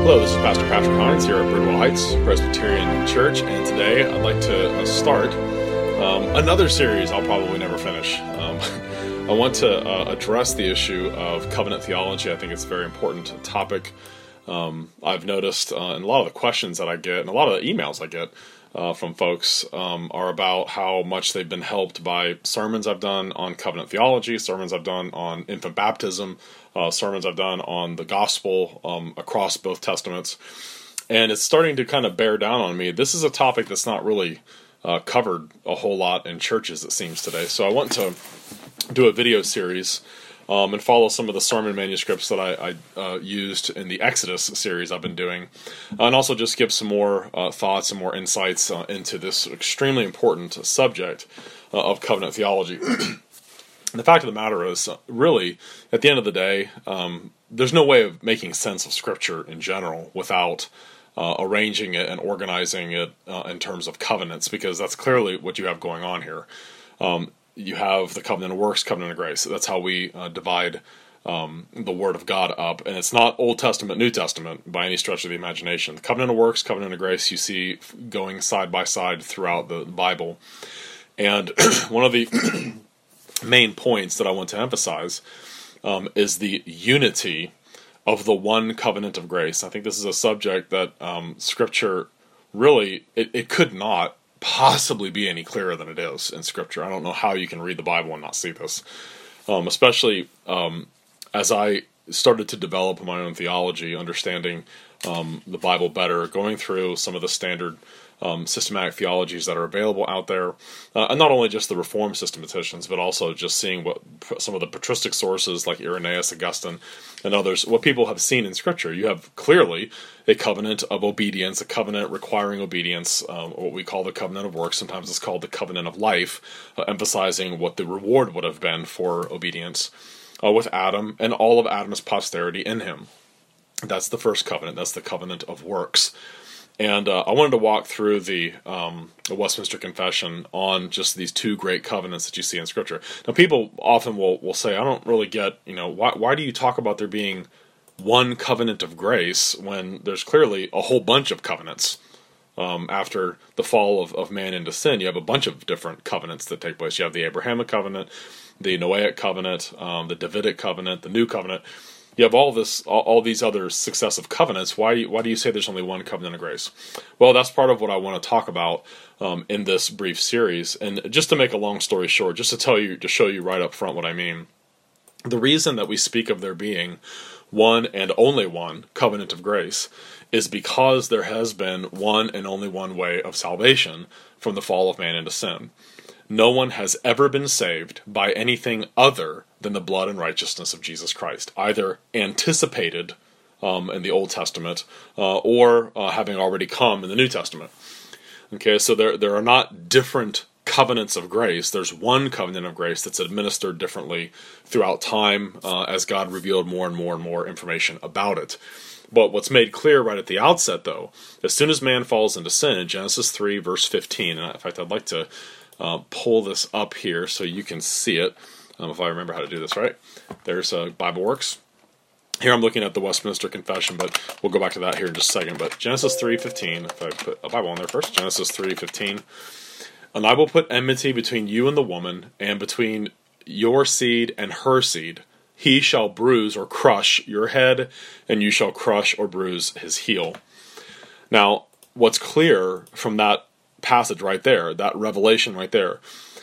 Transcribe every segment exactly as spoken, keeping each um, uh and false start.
Hello, this is Pastor Patrick Hines here at Bridwell Heights Presbyterian Church, and today I'd like to uh, start um, another series I'll probably never finish. Um, I want to uh, address the issue of covenant theology. I think it's a very important topic. Um, I've noticed uh, in a lot of the questions that I get, and a lot of the emails I get uh, from folks um, are about how much they've been helped by sermons I've done on covenant theology, sermons I've done on infant baptism, Uh, sermons I've done on the gospel um, across both testaments, and it's starting to kind of bear down on me. This is a topic that's not really uh, covered a whole lot in churches, it seems, today. So I want to do a video series um, and follow some of the sermon manuscripts that I, I uh, used in the Exodus series I've been doing, and also just give some more uh, thoughts and more insights uh, into this extremely important subject uh, of covenant theology. The fact of the matter is, really, at the end of the day, um, there's no way of making sense of Scripture in general without uh, arranging it and organizing it uh, in terms of covenants, because that's clearly what you have going on here. Um, you have the covenant of works, covenant of grace. That's how we uh, divide um, the Word of God up, and it's not Old Testament, New Testament by any stretch of the imagination. The covenant of works, covenant of grace, you see going side by side throughout the Bible, and one of the main points that I want to emphasize um, is the unity of the one covenant of grace. I think this is a subject that um, Scripture really, it, it could not possibly be any clearer than it is in Scripture. I don't know how you can read the Bible and not see this. Um, especially um, as I started to develop my own theology, understanding um, the Bible better, going through some of the standard Um, systematic theologies that are available out there, uh, and not only just the Reformed systematicians, but also just seeing what some of the patristic sources like Irenaeus, Augustine, and others, what people have seen in Scripture. You have clearly a covenant of obedience, a covenant requiring obedience, um, what we call the covenant of works. Sometimes it's called the covenant of life, uh, emphasizing what the reward would have been for obedience uh, with Adam and all of Adam's posterity in him. That's the first covenant. That's the covenant of works. And uh, I wanted to walk through the, um, the Westminster Confession on just these two great covenants that you see in Scripture. Now, people often will, will say, I don't really get, you know, why, why do you talk about there being one covenant of grace when there's clearly a whole bunch of covenants? Um, after the fall of, of man into sin, you have a bunch of different covenants that take place. You have the Abrahamic covenant, the Noahic covenant, um, the Davidic covenant, the New covenant. You have all this, all, all these other successive covenants. Why, why do you say there's only one covenant of grace? Well, that's part of what I want to talk about um, in this brief series. And just to make a long story short, just to tell you, to show you right up front what I mean, the reason that we speak of there being one and only one covenant of grace is because there has been one and only one way of salvation from the fall of man into sin. No one has ever been saved by anything other than the blood and righteousness of Jesus Christ, either anticipated um, in the Old Testament uh, or uh, having already come in the New Testament. Okay, so there there are not different covenants of grace. There's one covenant of grace that's administered differently throughout time uh, as God revealed more and more and more information about it. But what's made clear right at the outset, though, as soon as man falls into sin, in Genesis three, verse fifteen, and in fact, I'd like to Uh, pull this up here so you can see it, um, if I remember how to do this right. There's uh, Bible Works. Here I'm looking at the Westminster Confession, but we'll go back to that here in just a second. But Genesis three fifteen, if I put a Bible on there first, Genesis three fifteen, and I will put enmity between you and the woman, and between your seed and her seed. He shall bruise or crush your head, and you shall crush or bruise his heel. Now, what's clear from that passage right there, that revelation right there,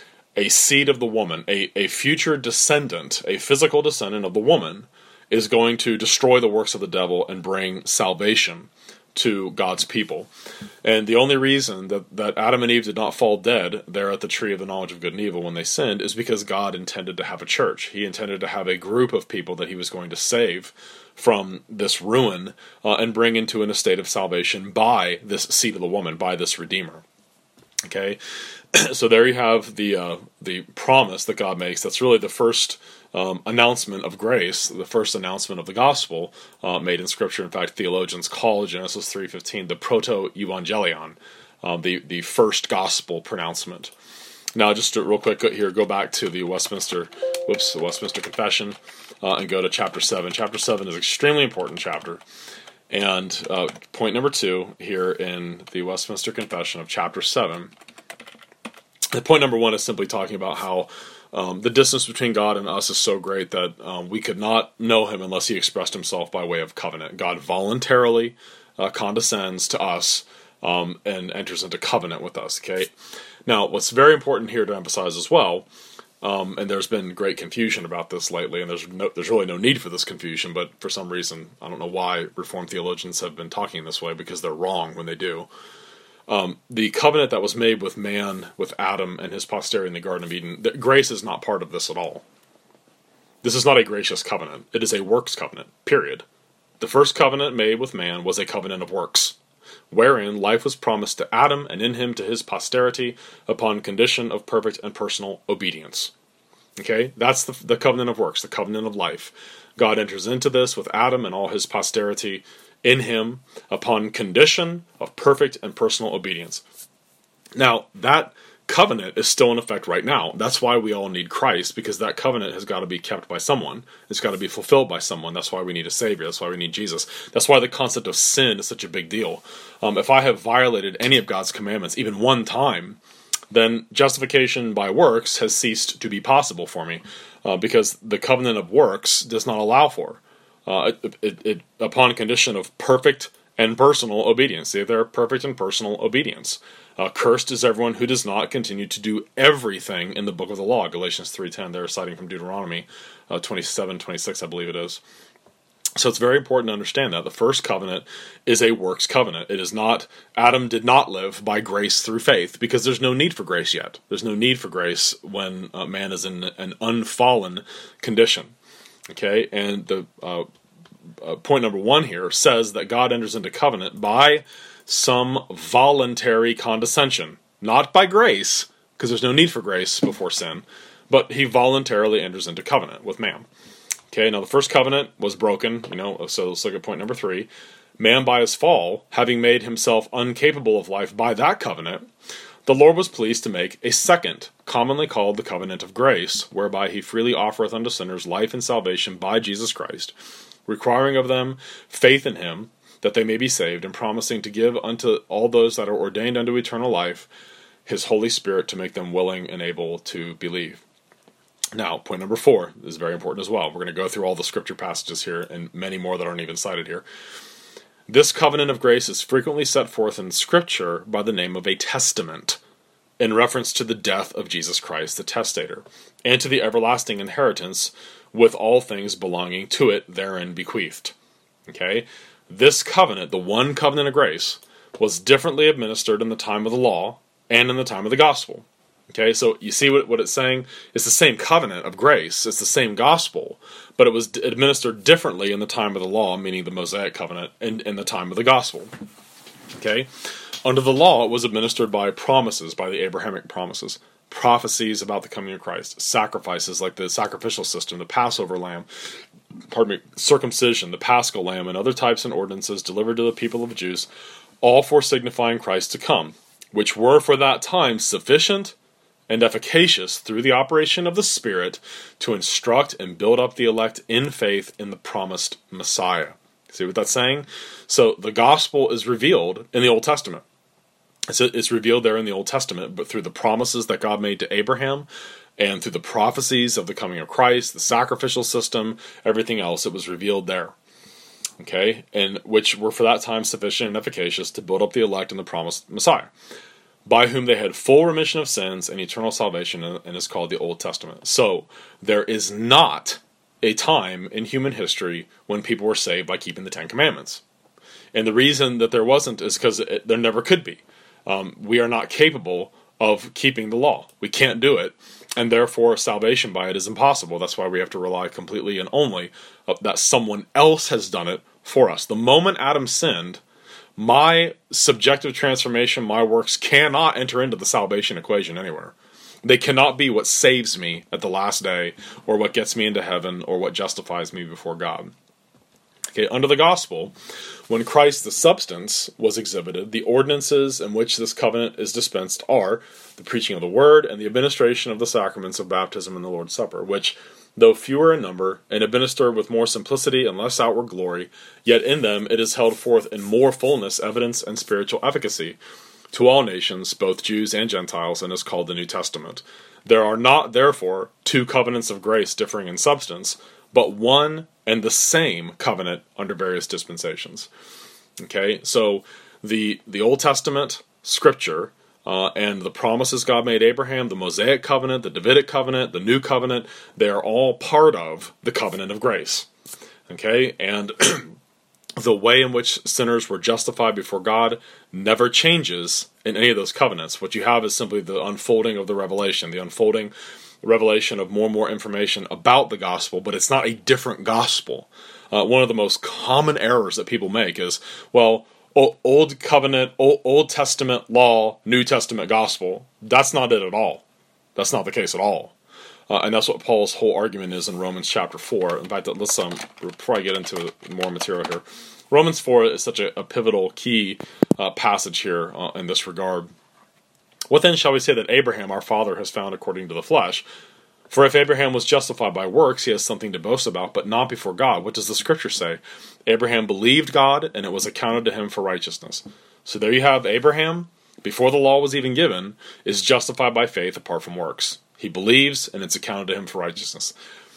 a seed of the woman, a, a future descendant, a physical descendant of the woman, is going to destroy the works of the devil and bring salvation to God's people. And the only reason that, that Adam and Eve did not fall dead there at the tree of the knowledge of good and evil when they sinned is because God intended to have a church. He intended to have a group of people that he was going to save from this ruin uh, and bring into an estate of salvation by this seed of the woman, by this Redeemer. Okay, so there you have the uh, the promise that God makes. That's really the first um, announcement of grace, the first announcement of the gospel uh, made in Scripture. In fact, theologians call Genesis three fifteen the proto-evangelion, um, the, the first gospel pronouncement. Now, just to, real quick here, go back to the Westminster, whoops, the Westminster Confession, uh, and go to chapter seven. Chapter seven is an extremely important chapter. And uh, point number two here in the Westminster Confession of chapter seven, the point number one is simply talking about how um, the distance between God and us is so great that um, we could not know him unless he expressed himself by way of covenant. God voluntarily uh, condescends to us um, and enters into covenant with us. Okay. Now, what's very important here to emphasize as well, Um, and there's been great confusion about this lately, and there's no, there's really no need for this confusion, but for some reason, I don't know why Reformed theologians have been talking this way, because they're wrong when they do. Um, the covenant that was made with man, with Adam and his posterity in the Garden of Eden, the, grace is not part of this at all. This is not a gracious covenant. It is a works covenant, period. The first covenant made with man was a covenant of works, wherein life was promised to Adam and in him to his posterity upon condition of perfect and personal obedience. Okay, that's the, the covenant of works, the covenant of life. God enters into this with Adam and all his posterity in him upon condition of perfect and personal obedience. Now, that covenant is still in effect right now. That's why we all need Christ, because that covenant has got to be kept by someone. It's got to be fulfilled by someone. That's why we need a Savior. That's why we need Jesus. That's why the concept of sin is such a big deal. Um, if I have violated any of God's commandments, even one time, then justification by works has ceased to be possible for me, uh, because the covenant of works does not allow for uh, it, it, it upon condition of perfect and personal obedience. See, they're perfect and personal obedience. Uh, cursed is everyone who does not continue to do everything in the book of the law. Galatians three ten, they're citing from Deuteronomy uh, twenty-seven, twenty-six, I believe it is. So it's very important to understand that the first covenant is a works covenant. It is not, Adam did not live by grace through faith, because there's no need for grace yet. There's no need for grace when uh, man is in an unfallen condition. Okay, and the uh, uh, point number one here says that God enters into covenant by some voluntary condescension, not by grace, because there's no need for grace before sin, but he voluntarily enters into covenant with man. Okay, now the first covenant was broken, you know, so let's look at point number three. Man by his fall, having made himself incapable of life by that covenant, the Lord was pleased to make a second, commonly called the covenant of grace, whereby he freely offereth unto sinners life and salvation by Jesus Christ, requiring of them faith in him, that they may be saved, and promising to give unto all those that are ordained unto eternal life his Holy Spirit to make them willing and able to believe. Now, point number four is very important as well. We're going to go through all the scripture passages here, and many more that aren't even cited here. This covenant of grace is frequently set forth in Scripture by the name of a testament, in reference to the death of Jesus Christ, the testator, and to the everlasting inheritance with all things belonging to it therein bequeathed. Okay? This covenant, the one covenant of grace, was differently administered in the time of the law and in the time of the gospel. Okay, so you see what, what it's saying? It's the same covenant of grace. It's the same gospel, but it was d- administered differently in the time of the law, meaning the Mosaic covenant, and in the time of the gospel. Okay? Under the law, it was administered by promises, by the Abrahamic promises, prophecies about the coming of Christ, sacrifices like the sacrificial system, the Passover lamb, pardon me, circumcision, the Paschal lamb, and other types and ordinances delivered to the people of the Jews, all for signifying Christ to come, which were for that time sufficient and efficacious through the operation of the Spirit to instruct and build up the elect in faith in the promised Messiah. See what that's saying? So the gospel is revealed in the Old Testament. It's, it's revealed there in the Old Testament, but through the promises that God made to Abraham, and through the prophecies of the coming of Christ, the sacrificial system, everything else, it was revealed there. Okay? And which were for that time sufficient and efficacious to build up the elect in the promised Messiah, by whom they had full remission of sins and eternal salvation, and is called the Old Testament. So, there is not a time in human history when people were saved by keeping the Ten Commandments. And the reason that there wasn't is because there never could be. Um, we are not capable of keeping the law. We can't do it, and therefore salvation by it is impossible. That's why we have to rely completely and only uh, that someone else has done it for us. The moment Adam sinned, my subjective transformation, my works, cannot enter into the salvation equation anywhere. They cannot be what saves me at the last day, or what gets me into heaven, or what justifies me before God. Okay, under the gospel, when Christ the substance was exhibited, the ordinances in which this covenant is dispensed are the preaching of the word and the administration of the sacraments of baptism and the Lord's Supper, which, though fewer in number, and administered with more simplicity and less outward glory, yet in them it is held forth in more fullness, evidence, and spiritual efficacy to all nations, both Jews and Gentiles, and is called the New Testament. There are not, therefore, two covenants of grace differing in substance, but one and the same covenant under various dispensations. Okay, so the the Old Testament scripture uh, and the promises God made Abraham, the Mosaic covenant, the Davidic covenant, the New covenant, they are all part of the covenant of grace. Okay, and the way in which sinners were justified before God never changes in any of those covenants. What you have is simply the unfolding of the revelation, the unfolding revelation of more and more information about the gospel, but it's not a different gospel. Uh, one of the most common errors that people make is, well, Old Covenant, Old, Old Testament law, New Testament gospel. That's not it at all. That's not the case at all. Uh, and that's what Paul's whole argument is in Romans chapter four. In fact, let's um, before I get into more material here, Romans four is such a, a pivotal, key uh, passage here uh, in this regard. What then shall we say that Abraham, our father, has found according to the flesh? For if Abraham was justified by works, he has something to boast about, but not before God. What does the scripture say? Abraham believed God, and it was accounted to him for righteousness. So there you have Abraham, before the law was even given, is justified by faith apart from works. He believes, and it's accounted to him for righteousness.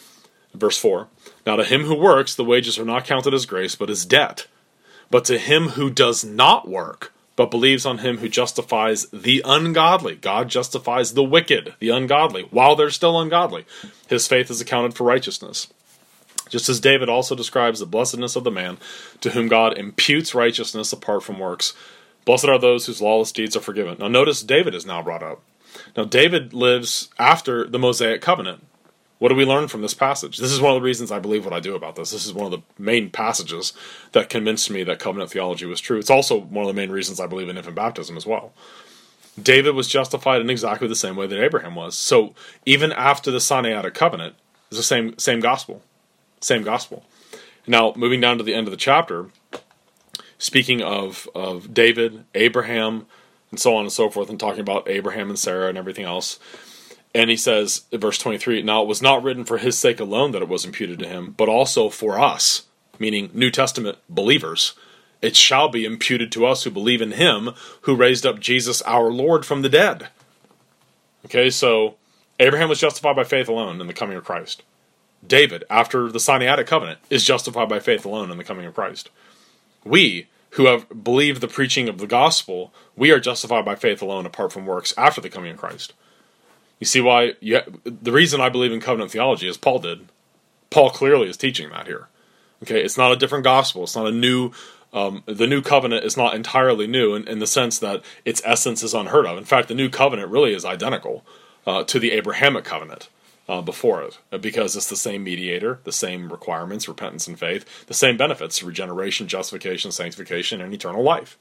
Verse four, now to him who works, the wages are not counted as grace, but as debt. But to him who does not work, but believes on him who justifies the ungodly. God justifies the wicked, the ungodly, while they're still ungodly. His faith is accounted for righteousness. Just as David also describes the blessedness of the man to whom God imputes righteousness apart from works. Blessed are those whose lawless deeds are forgiven. Now notice David is now brought up. Now David lives after the Mosaic covenant. What do we learn from this passage? This is one of the reasons I believe what I do about this. This is one of the main passages that convinced me that covenant theology was true. It's also one of the main reasons I believe in infant baptism as well. David was justified in exactly the same way that Abraham was. So even after the Sinaitic covenant, it's the same same gospel. Same gospel. Now, moving down to the end of the chapter, speaking of, of David, Abraham, and so on and so forth, and talking about Abraham and Sarah and everything else, and he says, in verse twenty-three, now it was not written for his sake alone that it was imputed to him, but also for us, meaning New Testament believers. It shall be imputed to us who believe in him who raised up Jesus our Lord from the dead. Okay, so Abraham was justified by faith alone in the coming of Christ. David, after the Sinaitic covenant, is justified by faith alone in the coming of Christ. We, who have believed the preaching of the gospel, we are justified by faith alone apart from works after the coming of Christ. You see why, you ha- the reason I believe in covenant theology is Paul did. Paul clearly is teaching that here. Okay, it's not a different gospel. It's not a new, um, the new covenant is not entirely new in, in the sense that its essence is unheard of. In fact, the new covenant really is identical uh, to the Abrahamic covenant uh, before it, because it's the same mediator, the same requirements, repentance and faith, the same benefits, regeneration, justification, sanctification, and eternal life.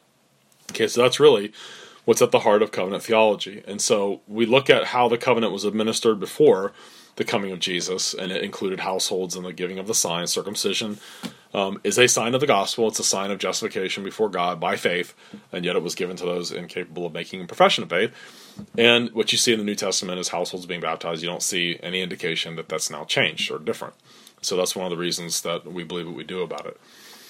Okay, so that's really what's at the heart of covenant theology. And so we look at how the covenant was administered before the coming of Jesus, and it included households and the giving of the sign. Circumcision um, is a sign of the gospel. It's a sign of justification before God by faith, and yet it was given to those incapable of making a profession of faith. And what you see in the New Testament is households being baptized. You don't see any indication that that's now changed or different. So that's one of the reasons that we believe what we do about it.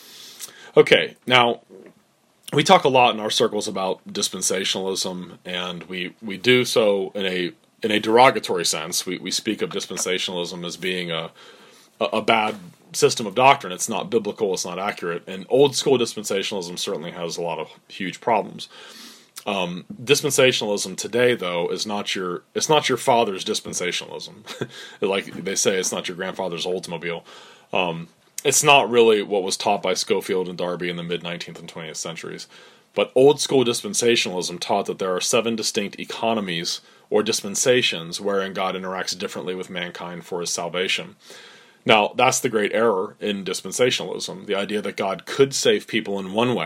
Okay, now we talk a lot in our circles about dispensationalism, and we, we do so in a in a derogatory sense. We we speak of dispensationalism as being a, a a bad system of doctrine. It's not biblical. It's not accurate. And old school dispensationalism certainly has a lot of huge problems. Um, dispensationalism today, though, is not your it's not your father's dispensationalism. Like they say, it's not your grandfather's Oldsmobile. Um, It's not really what was taught by Schofield and Darby in the mid-nineteenth and twentieth centuries. But old school dispensationalism taught that there are seven distinct economies or dispensations wherein God interacts differently with mankind for his salvation. Now, that's the great error in dispensationalism, the idea that God could save people in one way,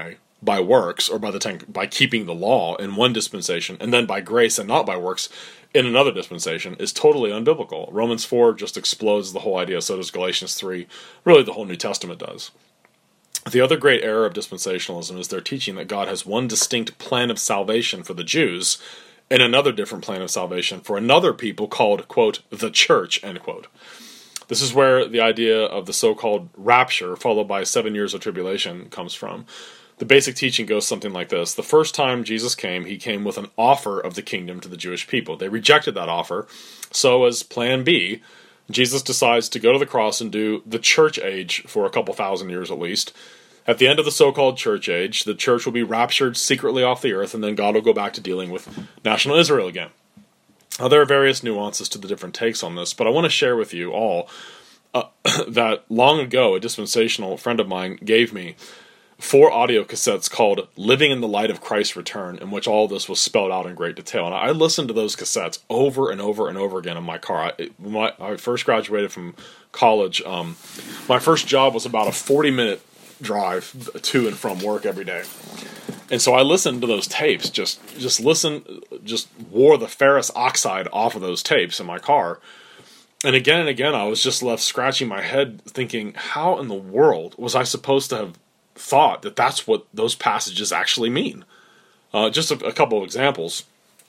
by works or by the ten, by keeping the law in one dispensation, and then by grace and not by works in another dispensation, is totally unbiblical. Romans four just explodes the whole idea. So does Galatians three. Really, the whole New Testament does. The other great error of dispensationalism is their teaching that God has one distinct plan of salvation for the Jews and another different plan of salvation for another people called, quote, the church, end quote. This is where the idea of the so-called rapture, followed by seven years of tribulation, comes from. The basic teaching goes something like this. The first time Jesus came, he came with an offer of the kingdom to the Jewish people. They rejected that offer. So as plan B, Jesus decides to go to the cross and do the church age for a couple thousand years at least. At the end of the so-called church age, the church will be raptured secretly off the earth, and then God will go back to dealing with national Israel again. Now, there are various nuances to the different takes on this, but I want to share with you all uh, that long ago, a dispensational friend of mine gave me four audio cassettes called Living in the Light of Christ's Return, in which all this was spelled out in great detail. And I listened to those cassettes over and over and over again in my car. I, my, I first graduated from college. Um, my first job was about a forty-minute drive to and from work every day. And so I listened to those tapes, just just listen, just wore the ferrous oxide off of those tapes in my car. And again and again, I was just left scratching my head thinking, how in the world was I supposed to have thought that that's what those passages actually mean? Uh, just a, a couple of examples.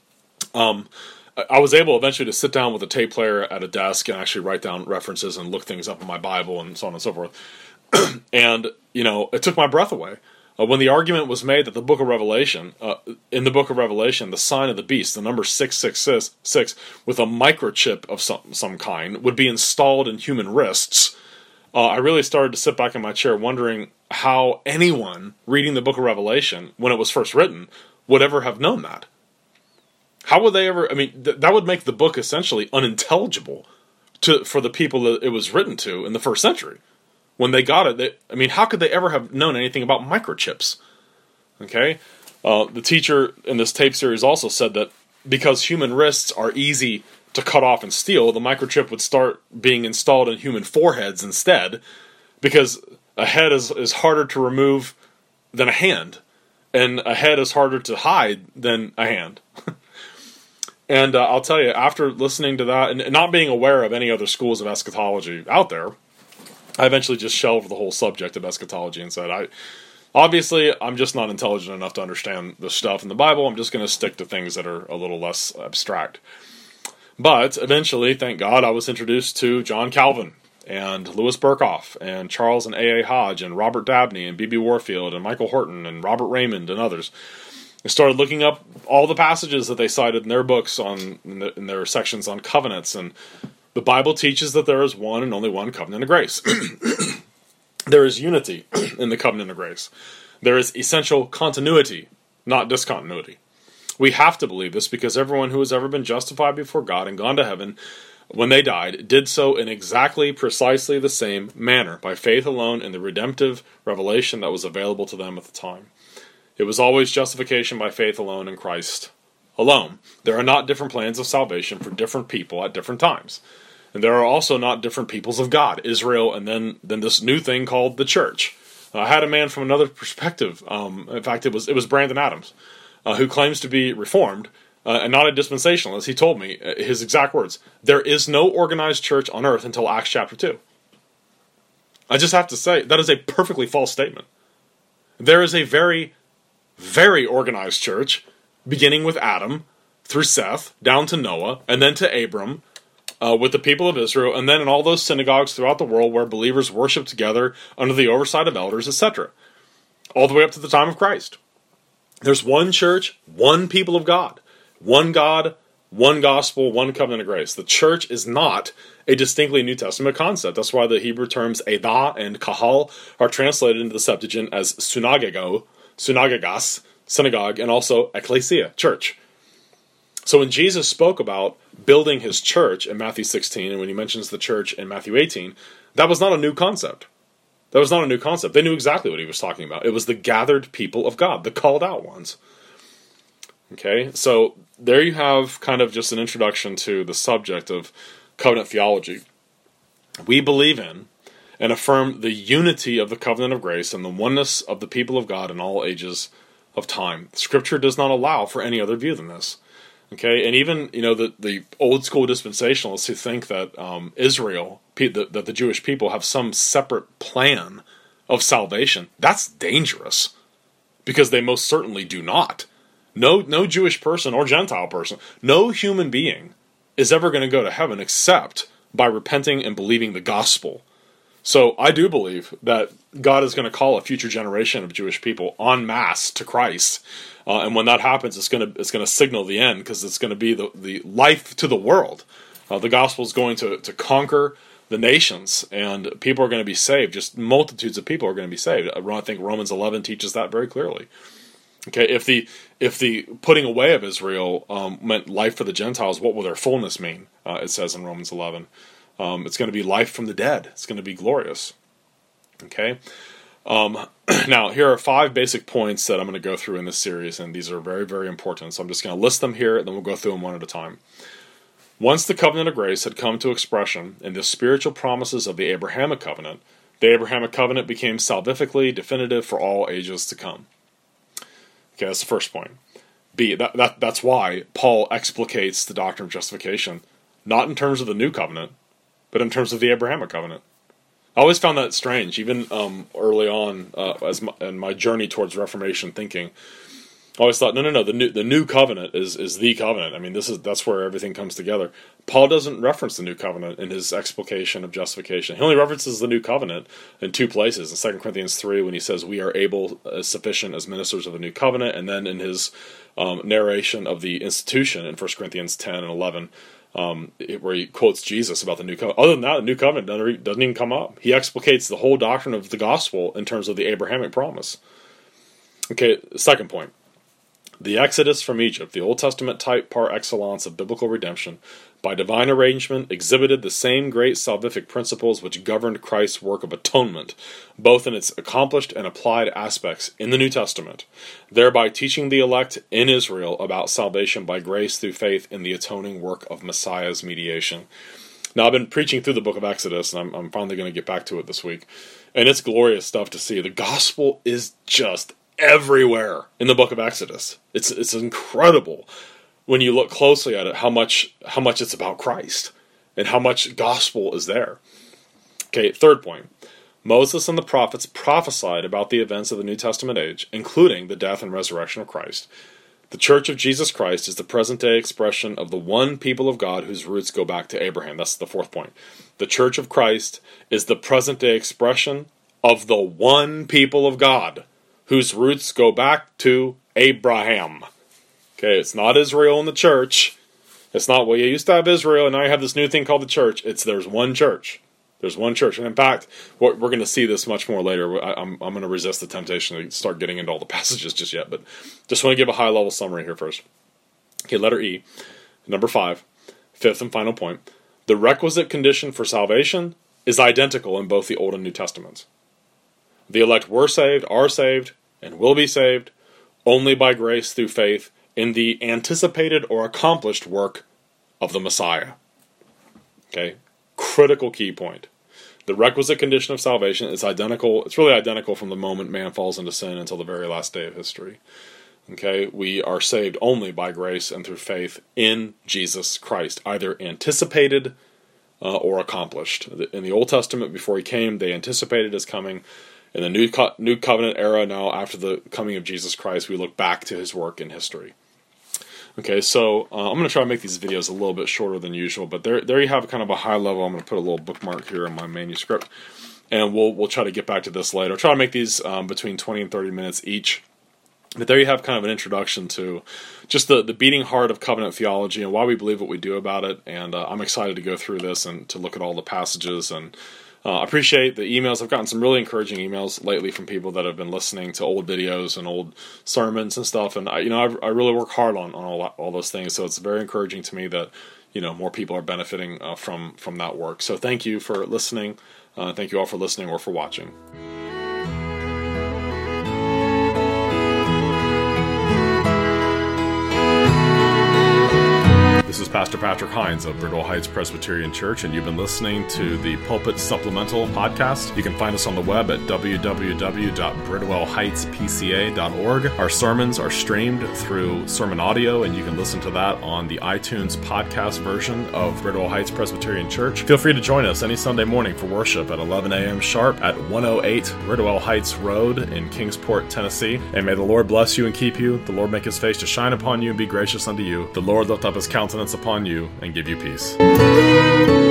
Um, I was able eventually to sit down with a tape player at a desk and actually write down references and look things up in my Bible and so on and so forth. And, you know, it took my breath away. Uh, when the argument was made that the book of Revelation, uh, in the book of Revelation, the sign of the beast, the number six six six, with a microchip of some, some kind, would be installed in human wrists, uh, I really started to sit back in my chair wondering how anyone reading the book of Revelation, when it was first written, would ever have known that. How would they ever, I mean, th- that would make the book essentially unintelligible to for the people that it was written to in the first century. When they got it, they, I mean, how could they ever have known anything about microchips? Okay? Uh, the teacher in this tape series also said that because human wrists are easy to cut off and steal, the microchip would start being installed in human foreheads instead, because a head is, is harder to remove than a hand, and a head is harder to hide than a hand. And uh, I'll tell you, after listening to that, and not being aware of any other schools of eschatology out there, I eventually just shelved the whole subject of eschatology and said, I obviously, I'm just not intelligent enough to understand the stuff in the Bible. I'm just going to stick to things that are a little less abstract. But eventually, thank God, I was introduced to John Calvin and Louis Berkhoff and Charles and A A Hodge and Robert Dabney and B B Warfield and Michael Horton and Robert Raymond and others. I started looking up all the passages that they cited in their books on in, the, in their sections on covenants, and the Bible teaches that there is one and only one covenant of grace. There is unity in the covenant of grace. There is essential continuity, not discontinuity. We have to believe this because everyone who has ever been justified before God and gone to heaven when they died did so in exactly, precisely the same manner, by faith alone in the redemptive revelation that was available to them at the time. It was always justification by faith alone in Christ alone. There are not different plans of salvation for different people at different times. And there are also not different peoples of God, Israel, and then, then this new thing called the church. Uh, I had a man from another perspective. Um, in fact, it was it was Brandon Adams, uh, who claims to be Reformed uh, and not a dispensationalist. He told me, uh, his exact words, there is no organized church on earth until Acts chapter two. I just have to say, that is a perfectly false statement. There is a very, very organized church, beginning with Adam, through Seth, down to Noah, and then to Abram, Uh, with the people of Israel, and then in all those synagogues throughout the world where believers worship together under the oversight of elders, et cetera, all the way up to the time of Christ. There's one church, one people of God, one God, one gospel, one covenant of grace. The church is not a distinctly New Testament concept. That's why the Hebrew terms edah and kahal are translated into the Septuagint as synagogo, synagogas, synagogue, and also ecclesia, church. So when Jesus spoke about building his church in Matthew sixteen, and when he mentions the church in Matthew eighteen, that was not a new concept. That was not a new concept. They knew exactly what he was talking about. It was the gathered people of God, the called out ones. Okay, so there you have kind of just an introduction to the subject of covenant theology. We believe in and affirm the unity of the covenant of grace and the oneness of the people of God in all ages of time. Scripture does not allow for any other view than this. Okay, and even, you know, the, the old school dispensationalists who think that um, Israel, that, that the Jewish people have some separate plan of salvation, that's dangerous, because they most certainly do not. No, no Jewish person or Gentile person, no human being is ever going to go to heaven except by repenting and believing the gospel. So I do believe that God is going to call a future generation of Jewish people en masse to Christ. Uh, and when that happens, it's going to it's going to signal the end, because it's going to be the, the life to the world. Uh, the gospel is going to, to conquer the nations, and people are going to be saved. Just multitudes of people are going to be saved. I think Romans eleven teaches that very clearly. Okay, if the if the putting away of Israel um, meant life for the Gentiles, what will their fullness mean? Uh, it says in Romans eleven. Um, it's going to be life from the dead. It's going to be glorious. Okay. Um, now, here are five basic points that I'm going to go through in this series, and these are very, very important. So I'm just going to list them here, and then we'll go through them one at a time. Once the covenant of grace had come to expression in the spiritual promises of the Abrahamic covenant, the Abrahamic covenant became salvifically definitive for all ages to come. Okay, that's the first point. B, that, that that's why Paul explicates the doctrine of justification, not in terms of the new covenant, but in terms of the Abrahamic covenant. I always found that strange, even um, early on uh, as my, in my journey towards Reformation thinking. I always thought, no, no, no, the new the new covenant is, is the covenant. I mean, this is that's where everything comes together. Paul doesn't reference the new covenant in his explication of justification. He only references the new covenant in two places. In Second Corinthians three, when he says we are able, as sufficient as ministers of the new covenant, and then in his um, narration of the institution in First Corinthians ten and eleven, Um, where he quotes Jesus about the new covenant. Other than that, the new covenant doesn't, doesn't even come up. He explicates the whole doctrine of the gospel in terms of the Abrahamic promise. Okay, second point. The Exodus from Egypt, the Old Testament type par excellence of biblical redemption, by divine arrangement exhibited the same great salvific principles which governed Christ's work of atonement, both in its accomplished and applied aspects in the New Testament, thereby teaching the elect in Israel about salvation by grace through faith in the atoning work of Messiah's mediation. Now, I've been preaching through the book of Exodus, and I'm, I'm finally going to get back to it this week, and it's glorious stuff to see. The gospel is just everywhere in the book of Exodus. It's it's incredible when you look closely at it, how much how much it's about Christ and how much gospel is there. Okay, third point. Moses and the prophets prophesied about the events of the New Testament age, including the death and resurrection of Christ. The Church of Jesus Christ is the present-day expression of the one people of God whose roots go back to Abraham. That's the fourth point. The Church of Christ is the present-day expression of the one people of God whose roots go back to Abraham. Okay, it's not Israel and the church. It's not, well, you used to have Israel, and now you have this new thing called the church. It's there's one church. There's one church. And in fact, we're, we're going to see this much more later. I, I'm, I'm going to resist the temptation to start getting into all the passages just yet, but just want to give a high-level summary here first. Okay, letter E, number five, fifth and final point. The requisite condition for salvation is identical in both the Old and New Testaments. The elect were saved, are saved, and will be saved only by grace through faith in the anticipated or accomplished work of the Messiah. Okay, critical key point. The requisite condition of salvation is identical. It's really identical from the moment man falls into sin until the very last day of history. Okay, we are saved only by grace and through faith in Jesus Christ, either anticipated uh, or accomplished. In the Old Testament, before he came, they anticipated his coming. In the New, Co- New Covenant era, now after the coming of Jesus Christ, we look back to his work in history. Okay, so uh, I'm going to try to make these videos a little bit shorter than usual, but there there you have kind of a high level. I'm going to put a little bookmark here in my manuscript, and we'll we'll try to get back to this later. I'll try to make these um, between twenty and thirty minutes each. But there you have kind of an introduction to just the, the beating heart of covenant theology and why we believe what we do about it, and uh, I'm excited to go through this and to look at all the passages, and Uh, I appreciate the emails. I've gotten some really encouraging emails lately from people that have been listening to old videos and old sermons and stuff. And I, you know, I, I really work hard on, on all, all those things. So it's very encouraging to me that, you know, more people are benefiting uh, from from that work. So thank you for listening. Uh, thank you all for listening or for watching. The This is Pastor Patrick Hines of Bridwell Heights Presbyterian Church, and you've been listening to the Pulpit Supplemental podcast. You can find us on the web at w w w dot bridwell heights p c a dot org. Our sermons are streamed through Sermon Audio, and you can listen to that on the iTunes podcast version of Bridwell Heights Presbyterian Church. Feel free to join us any Sunday morning for worship at eleven a.m. sharp at one oh eight Bridwell Heights Road in Kingsport, Tennessee. And may the Lord bless you and keep you. The Lord make his face to shine upon you and be gracious unto you. The Lord lift up his countenance upon you and give you peace.